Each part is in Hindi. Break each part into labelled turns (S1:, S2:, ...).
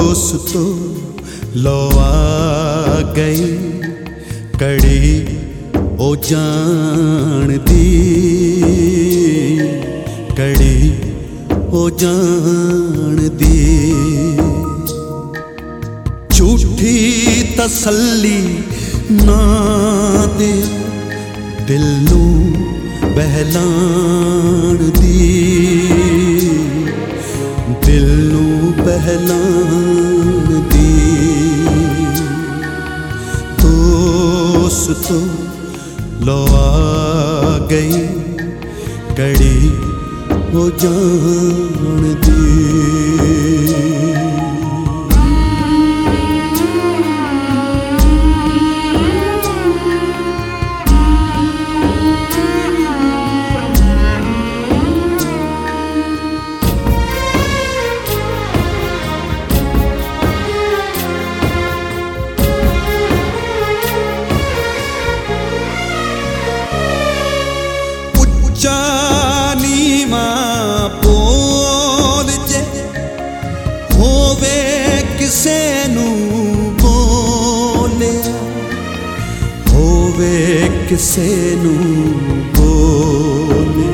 S1: दोस्तों लो आ गई कड़ी ओ जान दी, कड़ी ओ जान दी। झूठी तसल्ली ना दे दिल नू बहलान दी, दिल नू बहलान दी। दोस्तों लो आ गई कड़ी ओ जान दी। जानी मां बोल जे होवे किसे नू बोले, होवे किसे नू बोले।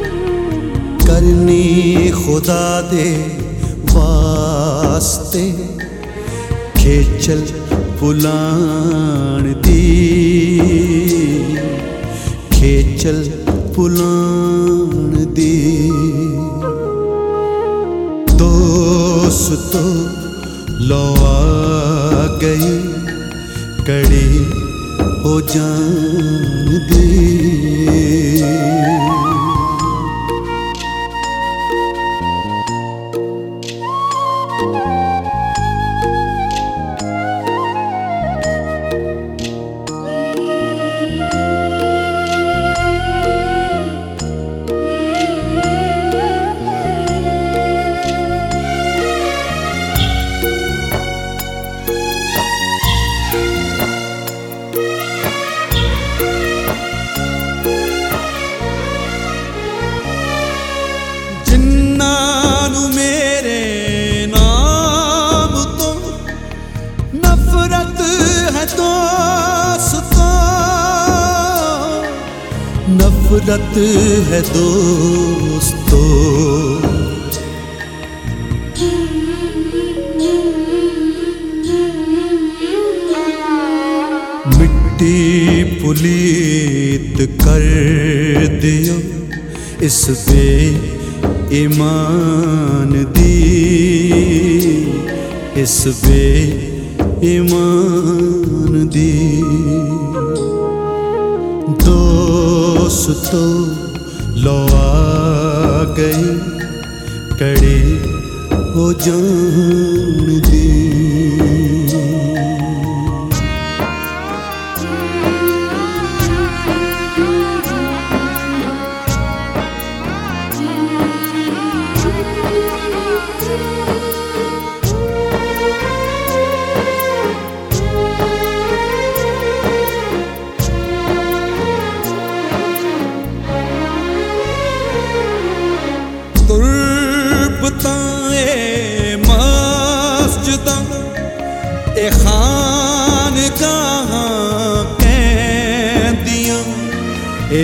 S1: करनी खुदा दे वास्ते खेचल पुलान दी, खेचल पुलान दी। दोस्तों लो आ गई कड़ी ओ जान दी। मेरे नाम तो नफरत है दोस्तों, नफरत है दोस्तों। मिट्टी पुलीत कर दियो इस बे ईमान दी, इस बे ईमान दी। दोस्तों लो आ गई कड़ी ओ जान दी। मस्जिद ए खानगाह कहदियां, ए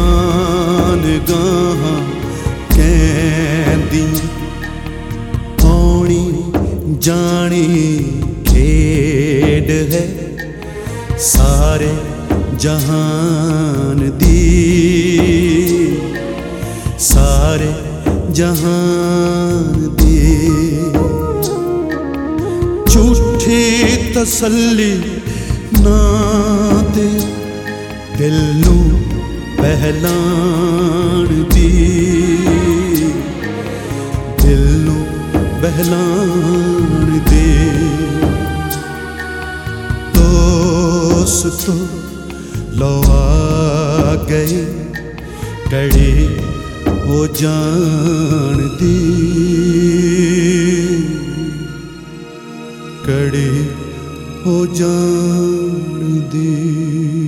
S1: खानगाह कहदियां। आनी जानी खेड है सारे जहान दी, सारे जहान दी। झूठी तसल्ली ना दे दिल नू बहलान दी, दिल नू बहलान दे। दोस्तों लो आ गई कड़ी ओ जान दी, कड़ी ओ जान दी।